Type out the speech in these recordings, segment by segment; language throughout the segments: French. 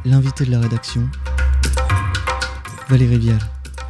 L'invité de la rédaction, Valérie Vial.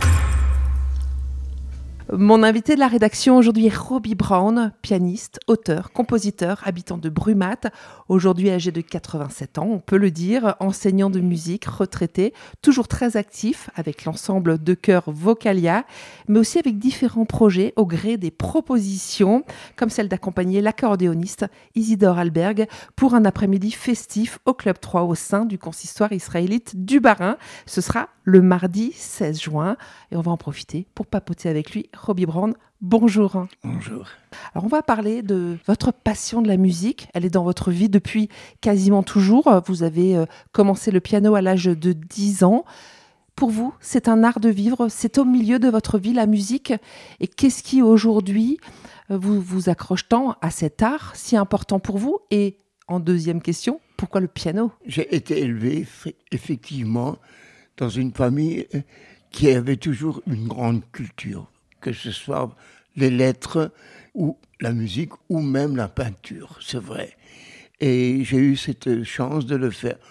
Mon invité de la rédaction aujourd'hui est Robbie Brown, pianiste, auteur, compositeur, habitant de Brumath, aujourd'hui âgé de 87 ans, on peut le dire, enseignant de musique, retraité, toujours très actif avec l'ensemble de chœur Vocalia, mais aussi avec différents projets au gré des propositions, comme celle d'accompagner l'accordéoniste Isidore Alberg pour un après-midi festif au Club 3 au sein du consistoire israélite du Bas-Rhin. Ce sera le mardi 16 juin et on va en profiter pour papoter avec lui. Robbie Brown, bonjour. Bonjour. Alors on va parler de votre passion de la musique. Elle est dans votre vie depuis quasiment toujours. Vous avez commencé le piano à l'âge de 10 ans. Pour vous, c'est un art de vivre, c'est au milieu de votre vie, la musique. Et qu'est-ce qui aujourd'hui vous accroche tant à cet art si important pour vous? Et en deuxième question, pourquoi le piano? J'ai été élevé effectivement dans une famille qui avait toujours une grande culture, que ce soit les lettres ou la musique ou même la peinture, c'est vrai. Et j'ai eu cette chance de le faire.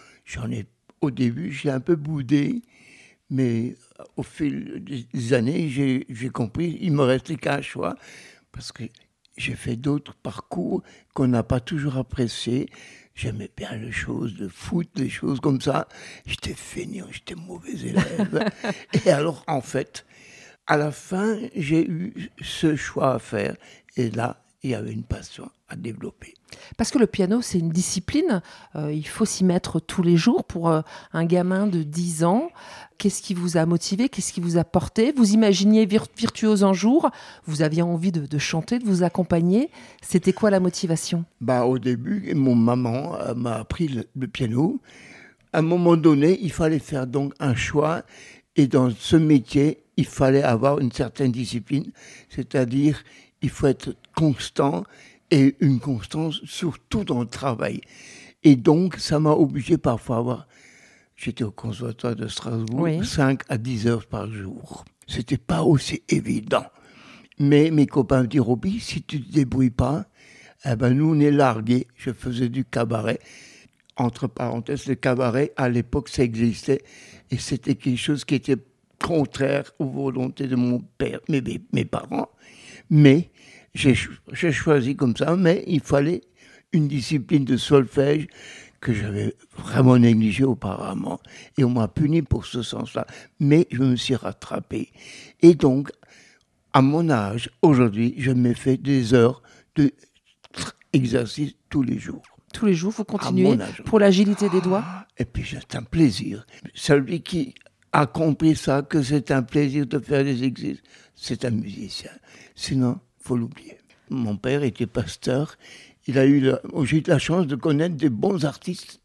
Au début, j'ai un peu boudé, mais au fil des années, j'ai compris, il me restait qu'un choix, parce que j'ai fait d'autres parcours qu'on n'a pas toujours appréciés. J'aimais bien les choses de foot, les choses comme ça. J'étais feignant, j'étais mauvais élève. Et alors, en fait, à la fin, j'ai eu ce choix à faire. Et là, il y avait une passion à développer. Parce que le piano, c'est une discipline. Il faut s'y mettre tous les jours pour un gamin de 10 ans. Qu'est-ce qui vous a motivé? Qu'est-ce qui vous a porté? Vous imaginiez virtuose un jour? Vous aviez envie de chanter, de vous accompagner? C'était quoi la motivation? Au début, mon maman m'a appris le piano. À un moment donné, il fallait faire donc un choix. Et dans ce métier, il fallait avoir une certaine discipline. C'est-à-dire, il faut être constant et une constance surtout dans le travail. Et donc, ça m'a obligé parfois à avoir... J'étais au conservatoire de Strasbourg, oui. 5 à 10 heures par jour. C'était pas aussi évident. Mais mes copains me disent, Robbie, si tu te débrouilles pas, nous on est largués. Je faisais du cabaret. Entre parenthèses, le cabaret, à l'époque, ça existait. Et c'était quelque chose qui était contraire aux volontés de mon père, mes parents. Mais j'ai choisi comme ça, mais il fallait une discipline de solfège que j'avais vraiment négligée auparavant. Et on m'a puni pour ce sens-là. Mais je me suis rattrapé. Et donc, à mon âge, aujourd'hui, je me fais des heures d'exercice tous les jours. Tous les jours, vous continuez pour l'agilité des doigts? Et puis, c'est un plaisir. Celui qui a compris ça, que c'est un plaisir de faire des exercices, c'est un musicien. Sinon, il faut l'oublier. Mon père était pasteur. J'ai eu la chance de connaître des bons artistes.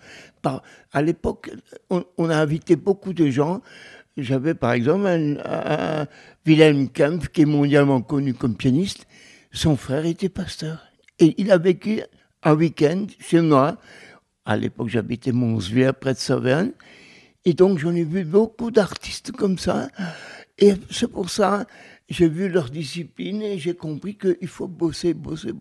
À l'époque, on a invité beaucoup de gens. J'avais par exemple un Wilhelm Kempf, qui est mondialement connu comme pianiste. Son frère était pasteur. Et il a vécu un week-end chez moi. À l'époque, j'habitais Monsvier, près de Saverne. Et donc, j'en ai vu beaucoup d'artistes comme ça. Et c'est pour ça, j'ai vu leur discipline et j'ai compris qu'il faut bosser.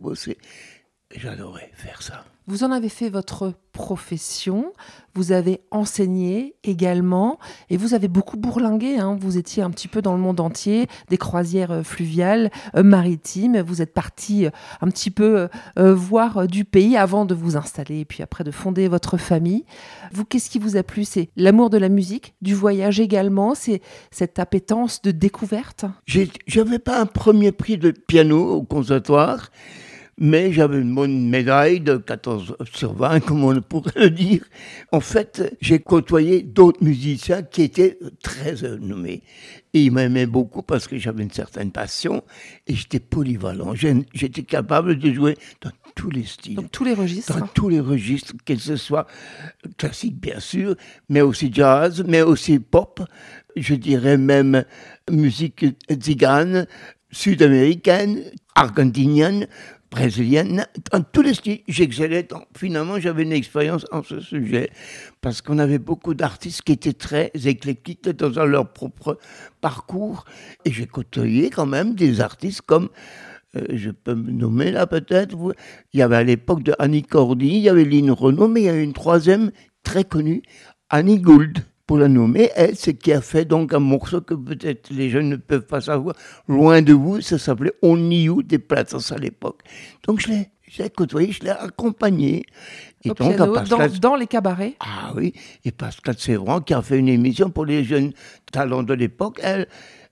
J'adorais faire ça. Vous en avez fait votre profession, vous avez enseigné également et vous avez beaucoup bourlingué. Vous étiez un petit peu dans le monde entier, des croisières fluviales, maritimes. Vous êtes parti un petit peu voir du pays avant de vous installer et puis après de fonder votre famille. Vous, qu'est-ce qui vous a plu? C'est l'amour de la musique, du voyage également, c'est cette appétence de découverte? J'avais pas un premier prix de piano au conservatoire. Mais j'avais une bonne médaille de 14 sur 20, comme on pourrait le dire. En fait, j'ai côtoyé d'autres musiciens qui étaient très nommés. Et ils m'aimaient beaucoup parce que j'avais une certaine passion et j'étais polyvalent. J'étais capable de jouer dans tous les styles. Dans tous les registres. Dans tous les registres, que ce soit classique bien sûr, mais aussi jazz, mais aussi pop. Je dirais même musique tzigane, sud-américaine, argentinienne, brésilienne, dans tous les styles, j'excellais. Finalement, j'avais une expérience en ce sujet, parce qu'on avait beaucoup d'artistes qui étaient très éclectiques dans leur propre parcours, et j'ai côtoyé quand même des artistes comme, je peux me nommer là peut-être, il y avait à l'époque de Annie Cordy, il y avait Lynn Renaud, mais il y avait une troisième très connue, Annie Gould, pour la nommer. Elle, c'est qui a fait donc un morceau que peut-être les jeunes ne peuvent pas savoir. Loin de vous, ça s'appelait Only You des Platzas à l'époque. Donc je l'ai côtoyé, je l'ai accompagné. Et au donc, piano, dans les cabarets. Ah oui, et Pascal Sévran qui a fait une émission pour les jeunes talents de l'époque. Elle,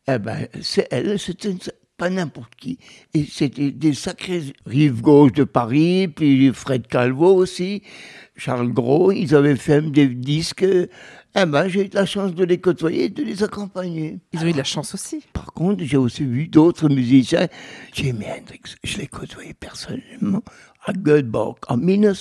c'était pas n'importe qui. Et c'était des sacrés rives gauche de Paris, puis Fred Calvo aussi, Charles Gros, ils avaient fait des disques. J'ai eu la chance de les côtoyer et de les accompagner. Ils ont eu de la chance aussi. Par contre, j'ai aussi vu d'autres musiciens. Jimi Hendrix, je l'ai côtoyé personnellement à Göteborg en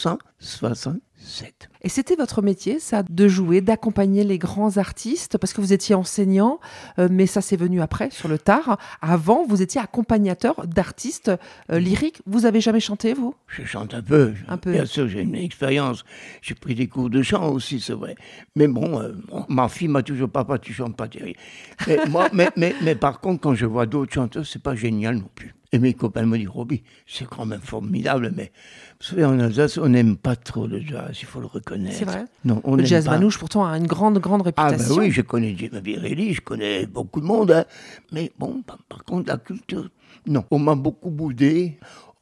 1967. Et c'était votre métier, ça, de jouer, d'accompagner les grands artistes, parce que vous étiez enseignant, mais ça c'est venu après, sur le tard. Avant, vous étiez accompagnateur d'artistes lyriques. Vous avez jamais chanté, vous ? Je chante un peu. Bien sûr, j'ai une expérience. J'ai pris des cours de chant aussi, c'est vrai. Mais ma fille m'a toujours papa, tu chantes pas, Thierry. Mais par contre, quand je vois d'autres chanteurs, c'est pas génial non plus. Et mes copains me disent, Roby, c'est quand même formidable, mais vous savez, en Alsace, on n'aime pas trop le jazz, il faut le reconnaître. C'est vrai. Non, on le jazz pas. manouche, pourtant, a une grande réputation. Oui, je connais Jimmy Birelli, je connais beaucoup de monde, hein. Mais par contre, la culture, non. On m'a beaucoup boudé,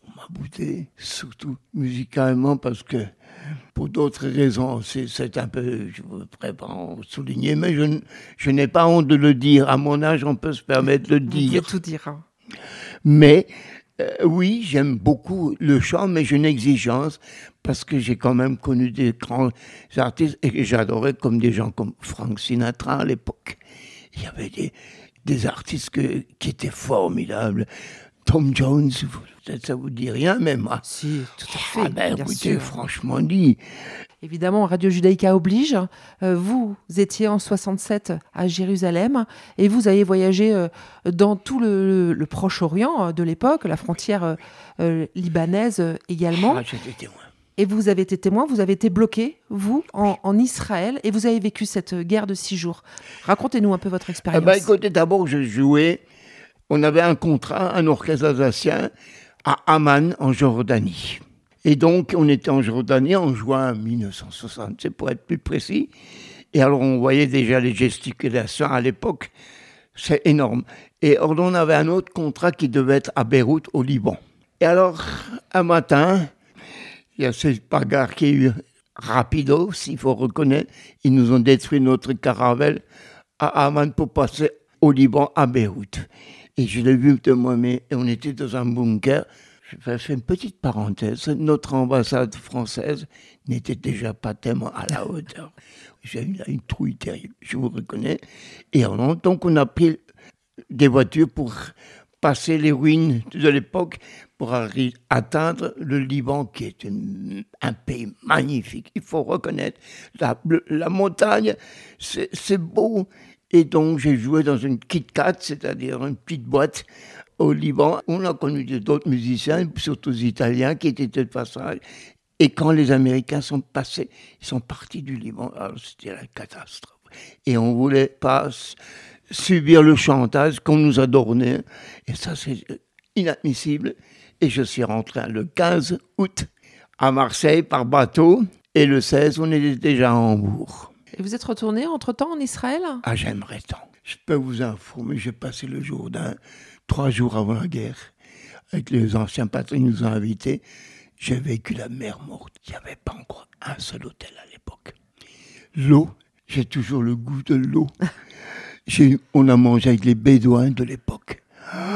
surtout musicalement, parce que, pour d'autres raisons, c'est un peu, je ne voudrais pas en souligner, mais je n'ai pas honte de le dire. À mon âge, on peut se permettre de le dire. Vous pouvez tout dire, hein. Mais oui, j'aime beaucoup le chant, mais j'ai une exigence parce que j'ai quand même connu des grands artistes et que j'adorais, comme des gens comme Frank Sinatra à l'époque. Il y avait des artistes qui étaient formidables. Tom Jones, peut-être ça vous dit rien, mais moi. Si, tout à fait. Bien écoutez, sûr. franchement dit. Évidemment, Radio Judaïka oblige. Vous étiez en 67 à Jérusalem et vous avez voyagé dans tout le Proche-Orient de l'époque, la frontière libanaise également. J'étais témoin. Et vous avez été témoin, vous avez été bloqué, vous, en Israël, et vous avez vécu cette guerre de 6 jours. Racontez-nous un peu votre expérience. Écoutez, d'abord, je jouais. On avait un contrat, un orchestre alsacien, à Amman, en Jordanie. Et donc, on était en Jordanie en juin 1967, pour être plus précis. Et alors, on voyait déjà les gesticulations à l'époque. C'est énorme. Et alors, on avait un autre contrat qui devait être à Beyrouth, au Liban. Et alors, un matin, il y a cette bagarre qui est eu rapido, s'il faut reconnaître. Ils nous ont détruit notre caravelle à Amman pour passer au Liban, à Beyrouth. Et je l'ai vu de moi-même, et on était dans un bunker. Je vais faire une petite parenthèse. Notre ambassade française n'était déjà pas tellement à la hauteur. J'ai eu une trouille terrible, je vous reconnais. Et donc on a pris des voitures pour passer les ruines de l'époque pour atteindre le Liban, qui est un pays magnifique. Il faut reconnaître la montagne, c'est beau. Et donc, j'ai joué dans une Kit Kat, c'est-à-dire une petite boîte au Liban. On a connu d'autres musiciens, surtout italiens, qui étaient de passage. Et quand les Américains sont passés, ils sont partis du Liban. Alors, c'était la catastrophe. Et on ne voulait pas subir le chantage qu'on nous a donné. Et ça, c'est inadmissible. Et je suis rentré le 15 août à Marseille par bateau. Et le 16, on était déjà à Hambourg. Et vous êtes retourné entre-temps en Israël ? Ah, j'aimerais tant. Je peux vous informer, j'ai passé le Jourdain 3 jours avant la guerre. Avec les anciens patrons, ils nous ont invités. J'ai vécu la mer morte. Il n'y avait pas encore un seul hôtel à l'époque. L'eau, j'ai toujours le goût de l'eau. On a mangé avec les Bédouins de l'époque.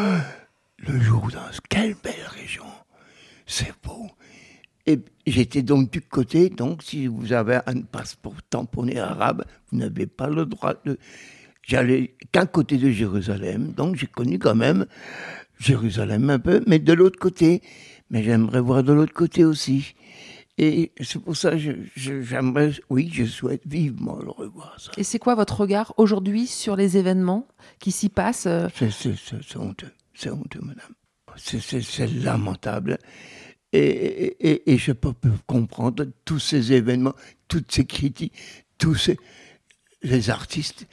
Le Jourdain, quelle belle région. C'est beau. Et j'étais donc du côté, donc si vous avez un passeport tamponné arabe, vous n'avez pas le droit de... J'allais qu'un côté de Jérusalem, donc j'ai connu quand même Jérusalem un peu, mais de l'autre côté. Mais j'aimerais voir de l'autre côté aussi. Et c'est pour ça que j'aimerais, oui, je souhaite vivement le revoir. Ça. Et c'est quoi votre regard aujourd'hui sur les événements qui s'y passent ? C'est honteux, madame. C'est lamentable. Et je peux comprendre tous ces événements, toutes ces critiques, les artistes.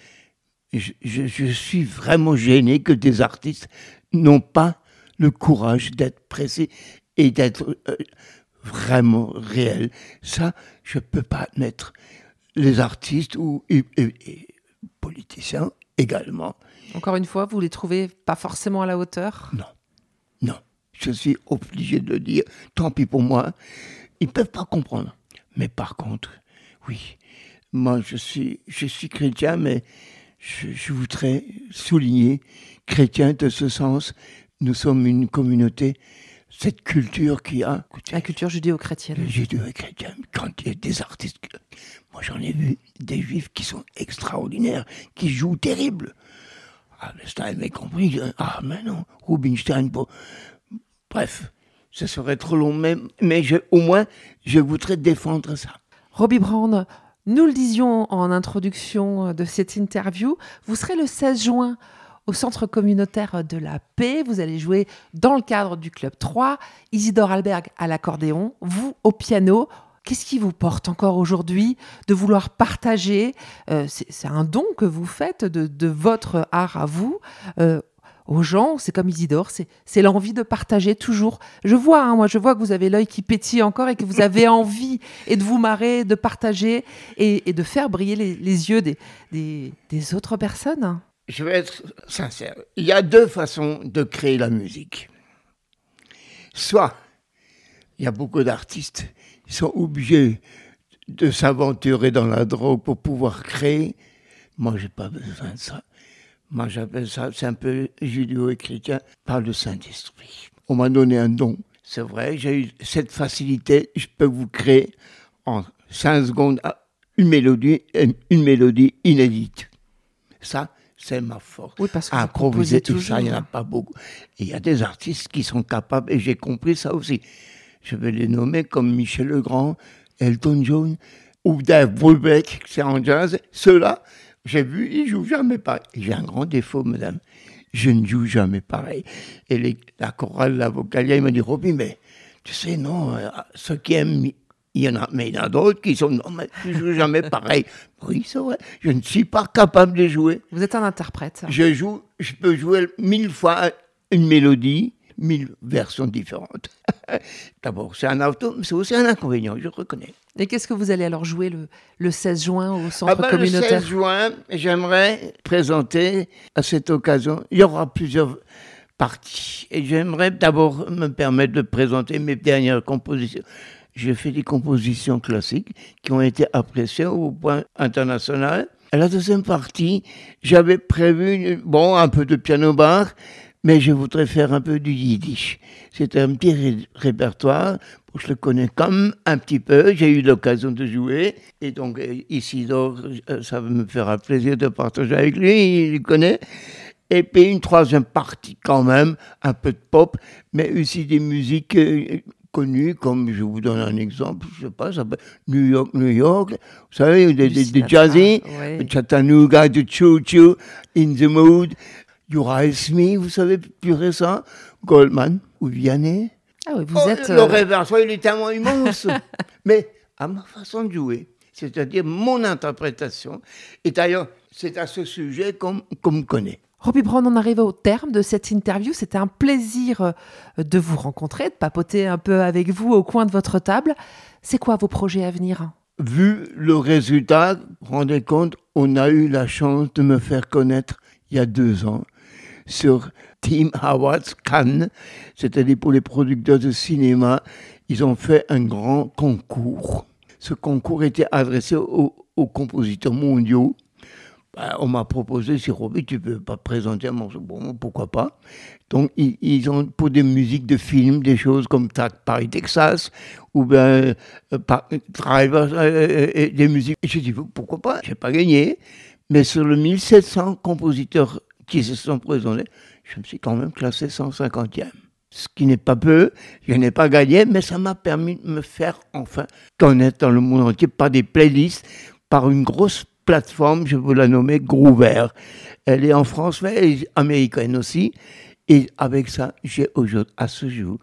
Je suis vraiment gêné que des artistes n'ont pas le courage d'être pressés et d'être vraiment réels. Ça, je ne peux pas admettre. les artistes et politiciens également. Encore une fois, vous les trouvez pas forcément à la hauteur? Non. Je suis obligé de le dire. Tant pis pour moi. Ils ne peuvent pas comprendre. Mais par contre, oui, moi je suis chrétien, mais je voudrais souligner, chrétien de ce sens, nous sommes une communauté, cette culture qui a... La culture judéo-chrétienne. Judéo-chrétienne, quand il y a des artistes, moi j'en ai vu des juifs qui sont extraordinaires, qui jouent terrible. Stein m'a compris, mais non, Rubinstein, bref, ce serait trop long, mais au moins, je voudrais défendre ça. Robbie Brown, nous le disions en introduction de cette interview, vous serez le 16 juin au Centre communautaire de la paix. Vous allez jouer dans le cadre du Club 3, Isidore Alberg à l'accordéon, vous au piano. Qu'est-ce qui vous porte encore aujourd'hui de vouloir partager c'est un don que vous faites de votre art à vous aux gens. C'est comme Isidore, c'est l'envie de partager toujours. Je vois que vous avez l'œil qui pétille encore et que vous avez envie et de vous marrer, de partager et de faire briller les yeux des autres personnes. Je vais être sincère. Il y a 2 façons de créer la musique. Soit, il y a beaucoup d'artistes qui sont obligés de s'aventurer dans la drogue pour pouvoir créer. Moi, j'ai pas besoin de ça. Moi, j'appelle ça, c'est un peu judéo et chrétien, par le Saint-Esprit. On m'a donné un don. C'est vrai, j'ai eu cette facilité. Je peux vous créer en 5 secondes une mélodie inédite. Ça, c'est ma force. Oui, parce que improviser tout ça, il n'y en a pas beaucoup. Et il y a des artistes qui sont capables, et j'ai compris ça aussi. Je vais les nommer comme Michel Legrand, Elton John, ou Dave Brubeck, c'est en jazz. Ceux-là, j'ai vu, ils ne jouent jamais pareil. J'ai un grand défaut, madame. Je ne joue jamais pareil. Et la chorale, la vocalia, il m'a dit, Robbie, mais tu sais, non, ceux qui aiment, il y en a, mais il y en a d'autres qui sont, non, mais tu ne joues jamais pareil. Oui, c'est vrai, je ne suis pas capable de jouer. Vous êtes un interprète. Je peux jouer 1000 fois une mélodie, 1000 versions différentes. D'abord, c'est un atout, mais c'est aussi un inconvénient, je reconnais. Et qu'est-ce que vous allez alors jouer le 16 juin au centre communautaire? Le 16 juin, j'aimerais présenter à cette occasion, il y aura plusieurs parties. Et j'aimerais d'abord me permettre de présenter mes dernières compositions. J'ai fait des compositions classiques qui ont été appréciées au point international. À la deuxième partie, j'avais prévu un peu de piano-bar, mais je voudrais faire un peu du yiddish. C'était un petit répertoire, je le connais comme un petit peu, j'ai eu l'occasion de jouer, et donc Isidore, ça me fera plaisir de partager avec lui, il le connaît. Et puis une troisième partie quand même, un peu de pop, mais aussi des musiques connues, comme je vous donne un exemple, je sais pas, ça s'appelle New York, vous savez, des jazzy, ouais. Chattanooga, de Choo Choo, In the Mood, Uriah Smith, vous savez, plus récent, Goldman ou Vianney. Ah oui, vous êtes... Le répertoire, il est tellement immense. Mais à ma façon de jouer, c'est-à-dire mon interprétation. Et d'ailleurs, c'est à ce sujet qu'on me connaît. Robbie Brown, on arrive au terme de cette interview. C'était un plaisir de vous rencontrer, de papoter un peu avec vous au coin de votre table. C'est quoi vos projets à venir ? Vu le résultat, rendez compte, on a eu la chance de me faire connaître il y a 2 ans sur Tim Howard's Cannes, c'est-à-dire pour les producteurs de cinéma. Ils ont fait un grand concours. Ce concours était adressé aux compositeurs mondiaux. On m'a proposé, si Robbie, tu peux pas présenter un morceau, bon, pourquoi pas. Donc, ils ont, pour des musiques de films, des choses comme Paris, Texas, ou bien Driver, des musiques. Et j'ai dit, pourquoi pas, j'ai pas gagné. Mais sur le 1700 compositeurs qui se sont présentés, je me suis quand même classé 150e. Ce qui n'est pas peu, je n'ai pas gagné, mais ça m'a permis de me faire enfin connaître dans le monde entier par des playlists, par une grosse plateforme, je vais la nommer Groover. Elle est en France, mais elle est américaine aussi. Et avec ça, j'ai aujourd'hui, à ce jour,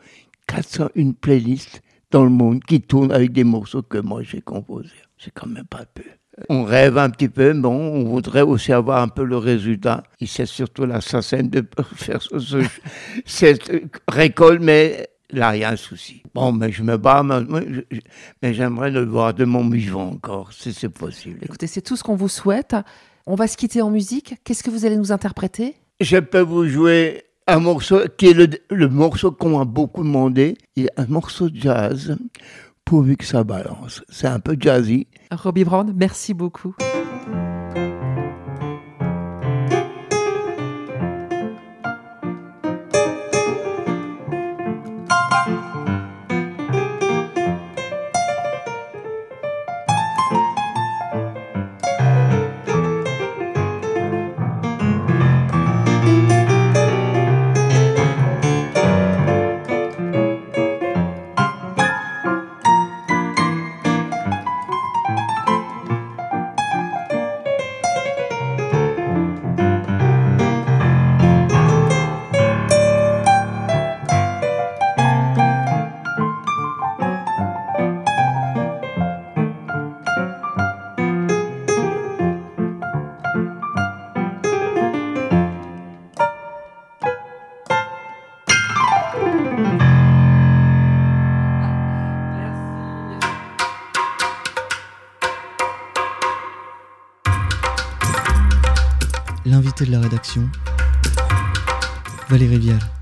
401 playlists dans le monde qui tournent avec des morceaux que moi j'ai composés. C'est quand même pas peu. On rêve un petit peu, bon, on voudrait aussi avoir un peu le résultat. Et c'est surtout l'assassin de faire cette récolte, mais là, il y a un souci. Bon, mais je me bats, mais j'aimerais le voir de mon vivant encore, si c'est possible. Écoutez, c'est tout ce qu'on vous souhaite. On va se quitter en musique. Qu'est-ce que vous allez nous interpréter ? Je peux vous jouer un morceau qui est le morceau qu'on m'a beaucoup demandé. Il y a un morceau de jazz, pourvu que ça balance. C'est un peu jazzy. Robbie Brown, merci beaucoup. L'invité de la rédaction, Valérie Vial.